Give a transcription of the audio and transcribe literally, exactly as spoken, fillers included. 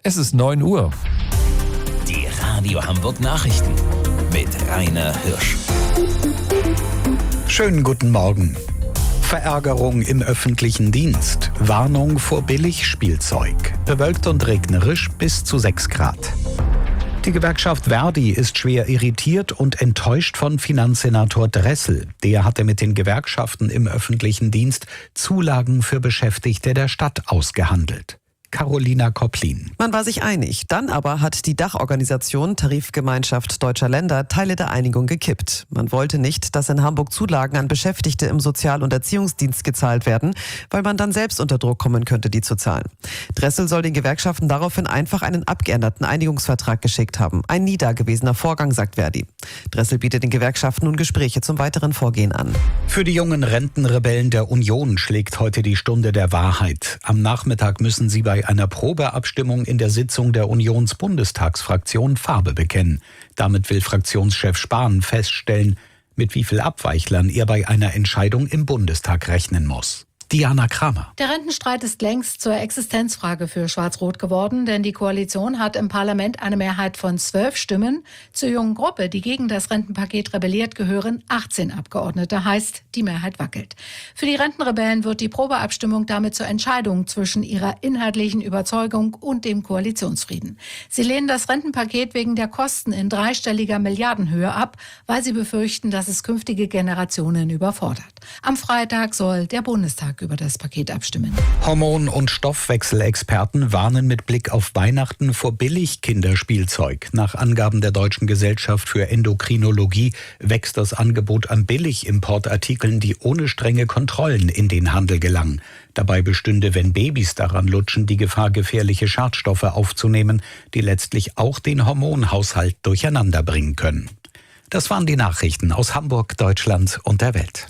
Es ist neun Uhr. Die Radio Hamburg Nachrichten mit Rainer Hirsch. Schönen guten Morgen. Verärgerung im öffentlichen Dienst. Warnung vor Billigspielzeug. Bewölkt und regnerisch bis zu sechs Grad. Die Gewerkschaft Verdi ist schwer irritiert und enttäuscht von Finanzsenator Dressel. Der hatte mit den Gewerkschaften im öffentlichen Dienst Zulagen für Beschäftigte der Stadt ausgehandelt. Carolina Kopplin. Man war sich einig. Dann aber hat die Dachorganisation Tarifgemeinschaft Deutscher Länder Teile der Einigung gekippt. Man wollte nicht, dass in Hamburg Zulagen an Beschäftigte im Sozial- und Erziehungsdienst gezahlt werden, weil man dann selbst unter Druck kommen könnte, die zu zahlen. Dressel soll den Gewerkschaften daraufhin einfach einen abgeänderten Einigungsvertrag geschickt haben. Ein nie dagewesener Vorgang, sagt Verdi. Dressel bietet den Gewerkschaften nun Gespräche zum weiteren Vorgehen an. Für die jungen Rentenrebellen der Union schlägt heute die Stunde der Wahrheit. Am Nachmittag müssen sie bei einer Probeabstimmung in der Sitzung der Unionsbundestagsfraktion Farbe bekennen. Damit will Fraktionschef Spahn feststellen, mit wie viel Abweichlern er bei einer Entscheidung im Bundestag rechnen muss. Diana Kramer. Der Rentenstreit ist längst zur Existenzfrage für Schwarz-Rot geworden, denn die Koalition hat im Parlament eine Mehrheit von zwölf Stimmen. Zur jungen Gruppe, die gegen das Rentenpaket rebelliert, gehören achtzehn Abgeordnete. Heißt, die Mehrheit wackelt. Für die Rentenrebellen wird die Probeabstimmung damit zur Entscheidung zwischen ihrer inhaltlichen Überzeugung und dem Koalitionsfrieden. Sie lehnen das Rentenpaket wegen der Kosten in dreistelliger Milliardenhöhe ab, weil sie befürchten, dass es künftige Generationen überfordert. Am Freitag soll der Bundestag über das Paket abstimmen. Hormon- und Stoffwechselexperten warnen mit Blick auf Weihnachten vor Billig-Kinderspielzeug. Nach Angaben der Deutschen Gesellschaft für Endokrinologie wächst das Angebot an Billigimportartikeln, die ohne strenge Kontrollen in den Handel gelangen. Dabei bestünde, wenn Babys daran lutschen, die Gefahr, gefährliche Schadstoffe aufzunehmen, die letztlich auch den Hormonhaushalt durcheinander bringen können. Das waren die Nachrichten aus Hamburg, Deutschland und der Welt.